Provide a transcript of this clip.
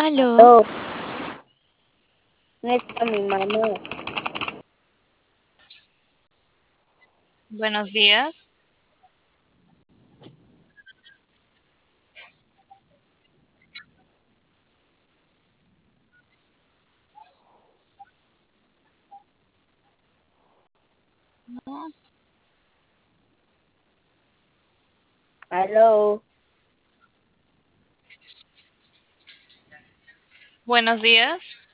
Aló, Oh, ¿dónde está mi mamá? buenos días. No, Aló, buenos días.